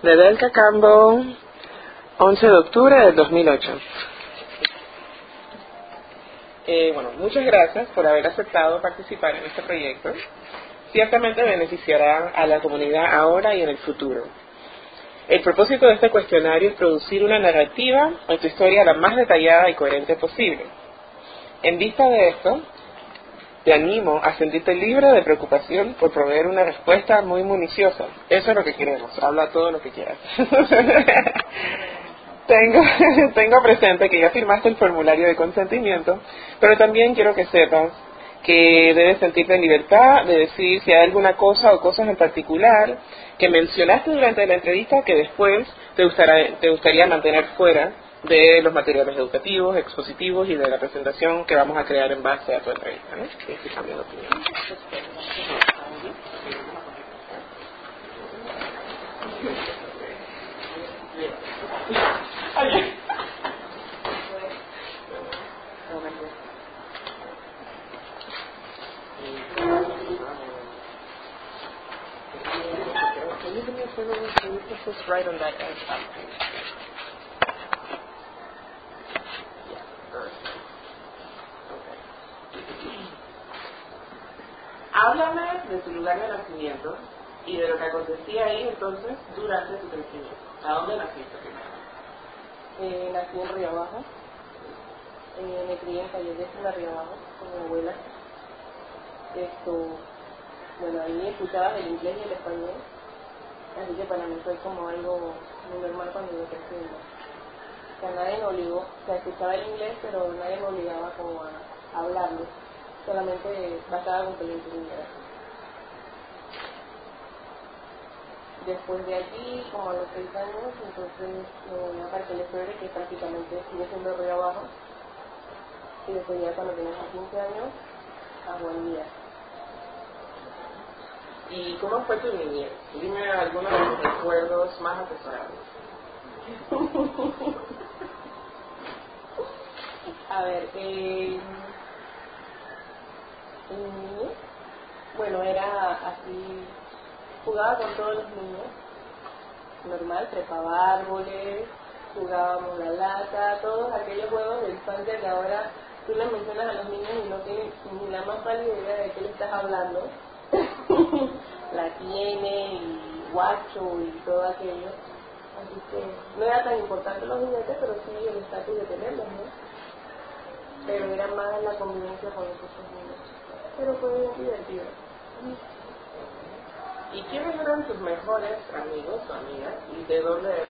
Nedelka Campbell, 11 de octubre del 2008. Bueno, muchas gracias por haber aceptado participar en este proyecto. Ciertamente beneficiará a la comunidad ahora y en el futuro. El propósito de este cuestionario es producir una narrativa en tu historia la más detallada y coherente posible. En vista de esto, te animo a sentirte libre de preocupación por proveer una respuesta muy minuciosa. Eso es lo que queremos. Habla todo lo que quieras. Tengo presente que ya firmaste el formulario de consentimiento, pero también quiero que sepas que debes sentirte en libertad de decir si hay alguna cosa o cosas en particular que mencionaste durante la entrevista que después te gustaría mantener fuera de los materiales educativos, expositivos y de la presentación que vamos a crear en base a tu entrevista, ¿no? Estoy cambiando de opinión. Can you give me a favor? Can you put this right on that edge? Háblame de tu lugar de nacimiento y de lo que acontecía ahí entonces durante tu crecimiento. ¿A dónde naciste primero? Nací en Río Abajo. Me crié en Calle de Río Abajo con mi abuela. Bueno, ahí escuchaba el inglés y el español, así que para mí fue como algo muy normal cuando yo crecí. O sea, nadie me obligó, o sea, escuchaba el inglés, pero nadie me obligaba como a hablarlo, solamente bastaba con que lo entendiera. Después de allí, como a los 6 años, entonces me volví a Parque de Flores, que prácticamente sigue siendo Río Abajo, y después ya cuando tenía 15 años, a Juan Díaz. ¿Y cómo fue tu niñez? Dime algunos de tus recuerdos más atesorados. A ver, bueno, era así, jugaba con todos los niños, normal, trepaba árboles, jugábamos la lata, todos aquellos juegos de infancia que ahora tú les mencionas a los niños y no tienen ni la más pálida idea de qué le estás hablando. La tiene y guacho y todo aquello. Así que no era tan importante los juguetes, pero sí el estatus de tenerlos, ¿no? Pero era más la convivencia con esos niños. Pero fue bien divertido. ¿Y quiénes eran tus mejores amigos o amigas? ¿Y de dónde